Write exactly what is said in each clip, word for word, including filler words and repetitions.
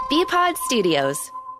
B-Pod Studios.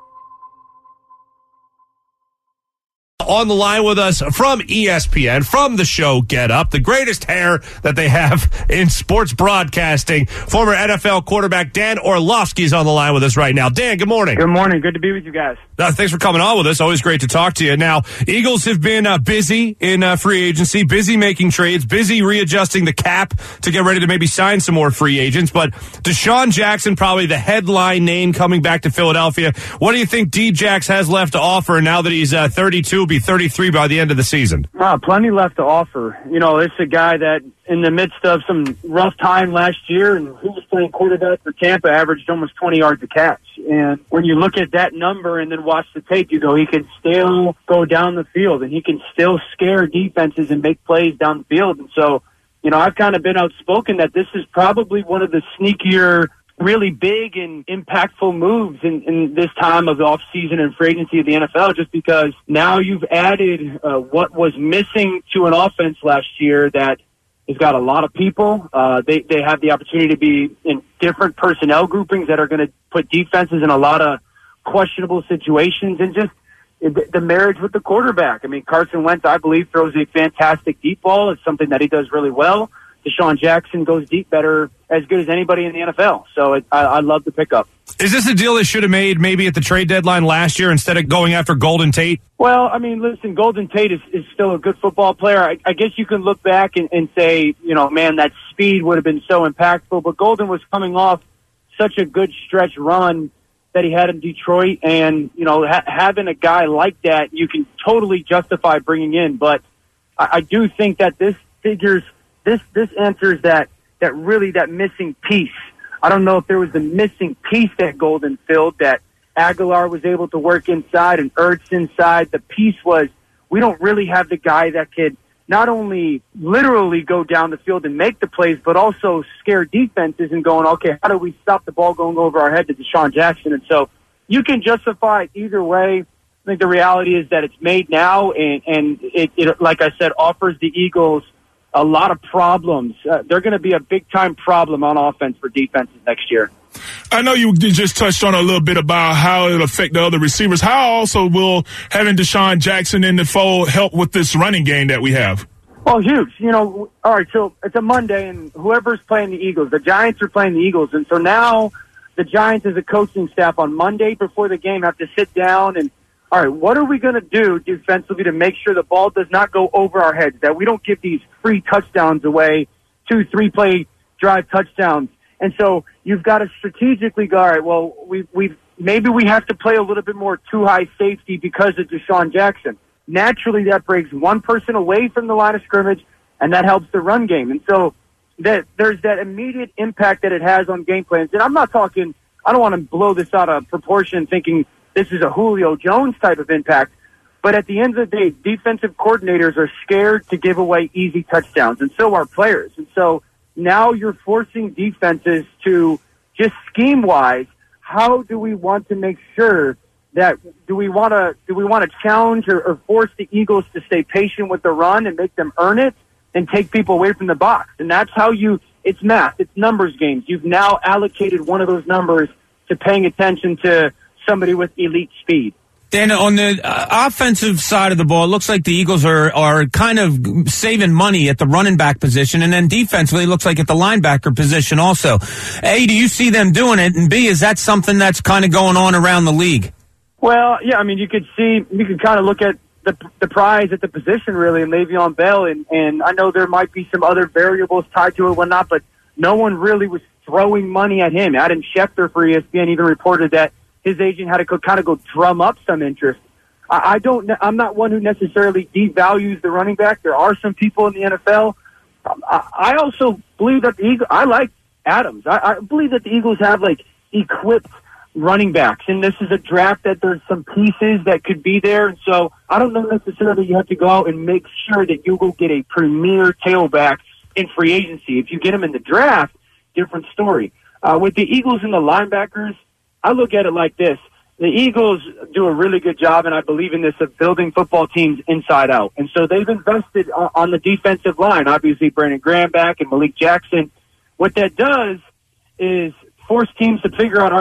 On the line with us from E S P N, from the show Get Up, the greatest hair that they have in sports broadcasting, former N F L quarterback Dan Orlovsky is on the line with us right now. Dan, good morning. Good morning. Good to be with you guys. Uh, thanks for coming on with us. Always great to talk to you. Now, Eagles have been uh, busy in uh, free agency, busy making trades, busy readjusting the cap to get ready to maybe sign some more free agents. But Deshaun Jackson, probably the headline name coming back to Philadelphia. What do you think D-Jax has left to offer now that he's uh, thirty-two, be thirty-three by the end of the season? Uh, plenty left to offer. You know, it's a guy that in the midst of some rough time last year, and who was playing quarterback for Tampa, averaged almost twenty yards a catch. And when you look at that number and then watch the tape, you go, he can still go down the field, and he can still scare defenses and make plays down the field. And so, you know, I've kind of been outspoken that this is probably one of the sneakier, really big and impactful moves in, in this time of the offseason and free agency of the N F L, just because now you've added uh, what was missing to an offense last year that has got a lot of people. Uh, they, they have the opportunity to be in different personnel groupings that are going to put defenses in a lot of questionable situations, and just the, the marriage with the quarterback. I mean, Carson Wentz, I believe, throws a fantastic deep ball. It's something that he does really well. Deshaun Jackson goes deep better, as good as anybody in the N F L. So it, I, I love the pickup. Is this a deal they should have made maybe at the trade deadline last year instead of going after Golden Tate? Well, I mean, listen, Golden Tate is, is still a good football player. I, I guess you can look back and, and say, you know, man, that speed would have been so impactful. But Golden was coming off such a good stretch run that he had in Detroit. And, you know, ha- having a guy like that, you can totally justify bringing in. But I, I do think that this figures – This this answers that, that really that missing piece. I don't know if there was the missing piece that Golden filled, that Aguilar was able to work inside and Ertz inside. The piece was we don't really have the guy that could not only literally go down the field and make the plays, but also scare defenses and going, okay, how do we stop the ball going over our head to Deshaun Jackson? And so you can justify it either way. I think the reality is that it's made now, and, and it, it, like I said, offers the Eagles a lot of problems. Uh, they're going to be a big-time problem on offense for defenses next year. I know you just touched on a little bit about how it'll affect the other receivers. How also will having Deshaun Jackson in the fold help with this running game that we have? Well, huge. You know, all right, so it's a Monday, and whoever's playing the Eagles, the Giants are playing the Eagles, and so now the Giants as a coaching staff on Monday before the game have to sit down and, all right, what are we going to do defensively to make sure the ball does not go over our heads, that we don't give these free touchdowns away, two, three-play drive touchdowns? And so you've got to strategically go, all right, well, we we maybe we have to play a little bit more too-high safety because of Deshaun Jackson. Naturally, that breaks one person away from the line of scrimmage, and that helps the run game. And so that there's that immediate impact that it has on game plans. And I'm not talking – I don't want to blow this out of proportion thinking – this is a Julio Jones type of impact. But at the end of the day, defensive coordinators are scared to give away easy touchdowns, and so are players. And so now you're forcing defenses to just scheme-wise, how do we want to make sure that do we want to do we want to challenge or, or force the Eagles to stay patient with the run and make them earn it and take people away from the box? And that's how you – it's math. It's numbers games. You've now allocated one of those numbers to paying attention to – somebody with elite speed. Dan, on the uh, offensive side of the ball, it looks like the Eagles are, are kind of saving money at the running back position, and then defensively it looks like at the linebacker position also. A, do you see them doing it? And B, is that something that's kind of going on around the league? Well, yeah, I mean, you could see, you could kind of look at the the prize at the position, really, in Le'Veon Bell, and, and I know there might be some other variables tied to it, whatnot, but no one really was throwing money at him. Adam Schefter for E S P N even reported that his agent had to kind of go drum up some interest. I, I don't. I'm not one who necessarily devalues the running back. There are some people in the N F L. Um, I, I also believe that the Eagles. I like Adams. I, I believe that the Eagles have like equipped running backs, and this is a draft that there's some pieces that could be there. And so I don't know necessarily you have to go out and make sure that you will get a premier tailback in free agency. If you get him in the draft, different story. Uh, with the Eagles and the linebackers, I look at it like this. The Eagles do a really good job, and I believe in this, of building football teams inside out. And so they've invested on the defensive line. Obviously, Brandon Graham back and Malik Jackson. What that does is force teams to figure out, all right,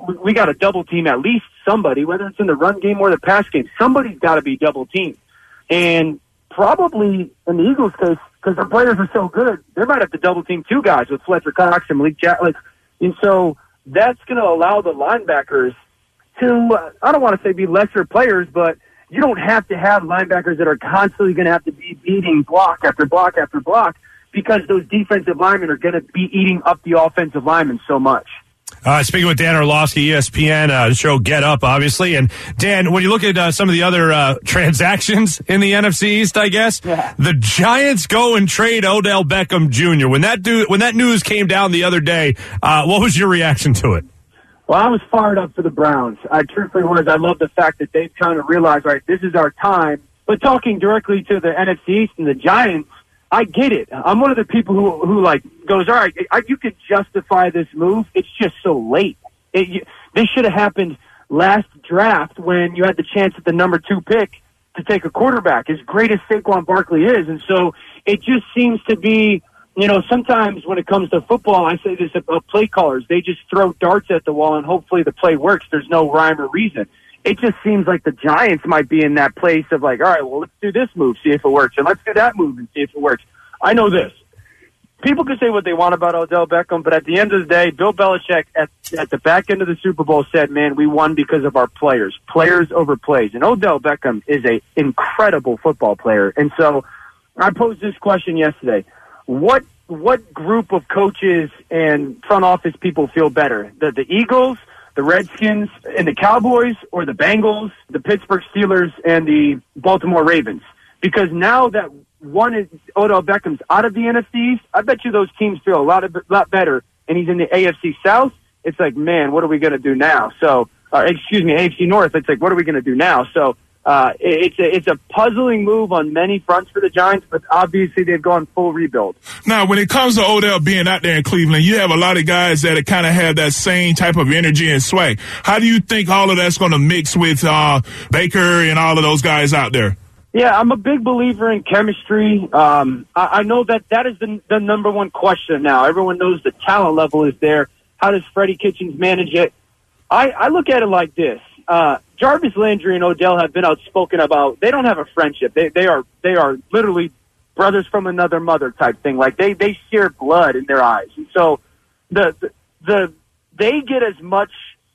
we, we got to double team at least somebody, whether it's in the run game or the pass game. Somebody's got to be double teamed. And probably in the Eagles' case, because their players are so good, they might have to double team two guys with Fletcher Cox and Malik Jack. Like, and so that's going to allow the linebackers to, uh, I don't want to say be lesser players, but you don't have to have linebackers that are constantly going to have to be beating block after block after block because those defensive linemen are going to be eating up the offensive linemen so much. Uh, speaking with Dan Orlovsky, E S P N, uh, show Get Up, obviously. And, Dan, when you look at uh, some of the other uh, transactions in the N F C East, I guess, yeah. the Giants go and trade Odell Beckham Junior When that dude, when that news came down the other day, uh, what was your reaction to it? Well, I was fired up for the Browns. I truthfully was. I love the fact that they've kind of realized, right, this is our time. But talking directly to the N F C East and the Giants, I get it. I'm one of the people who, who like, goes, all right, I, you could justify this move. It's just so late. It, you, this should have happened last draft when you had the chance at the number two pick to take a quarterback, as great as Saquon Barkley is. And so it just seems to be, you know, sometimes when it comes to football, I say this about play callers, they just throw darts at the wall and hopefully the play works. There's no rhyme or reason. It just seems like the Giants might be in that place of like, all right, well, let's do this move, see if it works, and let's do that move and see if it works. I know this. People can say what they want about Odell Beckham, but at the end of the day, Bill Belichick at, at the back end of the Super Bowl said, man, we won because of our players. Players over plays. And Odell Beckham is an incredible football player. And so I posed this question yesterday. What what group of coaches and front office people feel better? The the Eagles, the Redskins, and the Cowboys, or the Bengals, the Pittsburgh Steelers, and the Baltimore Ravens? Because now that one is Odell Beckham's out of the N F C East, I bet you those teams feel a lot of, lot better, and he's in the A F C South. It's like, man, what are we going to do now? So, uh, excuse me, A F C North. It's like, what are we going to do now? So, uh, it, it's a, it's a puzzling move on many fronts for the Giants, but obviously they've gone full rebuild. Now, when it comes to Odell being out there in Cleveland, you have a lot of guys that kind of have that same type of energy and swag. How do you think all of that's going to mix with uh, Baker and all of those guys out there? Yeah, I'm a big believer in chemistry. Um, I, I know that that is the, the number one question now. Everyone knows the talent level is there. How does Freddie Kitchens manage it? I, I look at it like this. Uh, Jarvis Landry and Odell have been outspoken about, they don't have a friendship. They, they are, they are literally brothers from another mother type thing. Like they, they share blood in their eyes. And so the, the, the, they get as much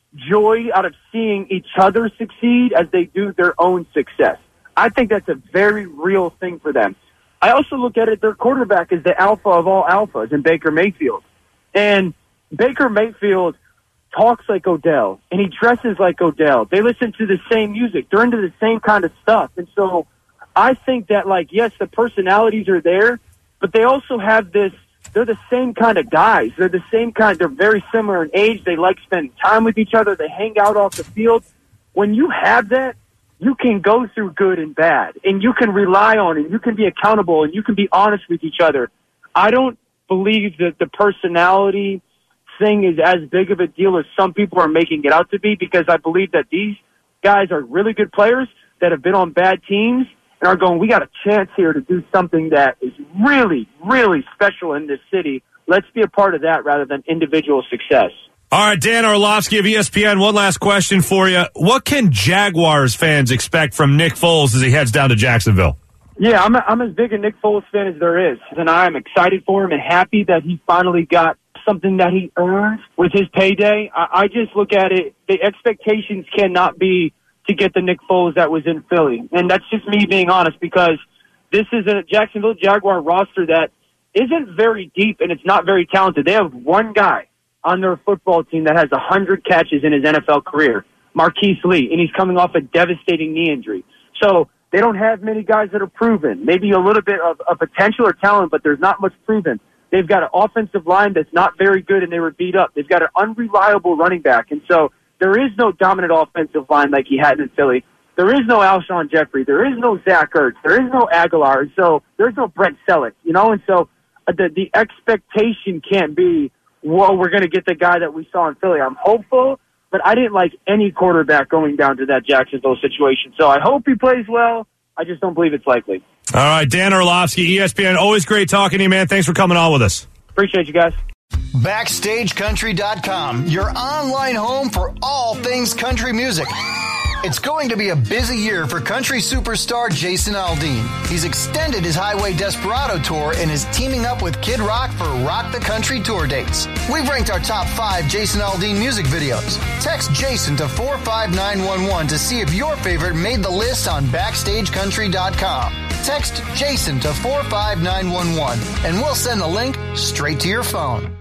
joy out of seeing each other succeed as they do their own success. I think that's a very real thing for them. I also look at it, their quarterback is the alpha of all alphas in Baker Mayfield. And Baker Mayfield talks like Odell, and he dresses like Odell. They listen to the same music. They're into the same kind of stuff. And so I think that, like, yes, the personalities are there, but they also have this, they're the same kind of guys. They're the same kind, they're very similar in age. They like spending time with each other. They hang out off the field. When you have that, you can go through good and bad, and you can rely on it. You can be accountable, and you can be honest with each other. I don't believe that the personality thing is as big of a deal as some people are making it out to be, because I believe that these guys are really good players that have been on bad teams and are going, we got a chance here to do something that is really, really special in this city. Let's be a part of that rather than individual success. All right, Dan Orlovsky of E S P N, one last question for you. What can Jaguars fans expect from Nick Foles as he heads down to Jacksonville? Yeah, I'm, a, I'm as big a Nick Foles fan as there is, and I'm excited for him and happy that he finally got something that he earned with his payday. I, I just look at it, the expectations cannot be to get the Nick Foles that was in Philly. And that's just me being honest, because this is a Jacksonville Jaguar roster that isn't very deep and it's not very talented. They have one guy on their football team that has one hundred catches in his N F L career, Marquise Lee, and he's coming off a devastating knee injury. So they don't have many guys that are proven. Maybe a little bit of, of potential or talent, but there's not much proven. They've got an offensive line that's not very good, and they were beat up. They've got an unreliable running back, and so there is no dominant offensive line like he had in Philly. There is no Alshon Jeffrey. There is no Zach Ertz. There is no Aguilar, and so there's no Brent Selleck, you know? And so uh, the, the expectation can't be, whoa, we're going to get the guy that we saw in Philly. I'm hopeful, but I didn't like any quarterback going down to that Jacksonville situation. So I hope he plays well. I just don't believe it's likely. All right, Dan Orlovsky, E S P N. Always great talking to you, man. Thanks for coming on with us. Appreciate you guys. Backstage Country dot com, your online home for all things country music. It's going to be a busy year for country superstar Jason Aldean. He's extended his Highway Desperado tour and is teaming up with Kid Rock for Rock the Country tour dates. We've ranked our top five Jason Aldean music videos. Text Jason to four five nine one one to see if your favorite made the list on Backstage Country dot com. Text Jason to four five nine one one and we'll send the link straight to your phone.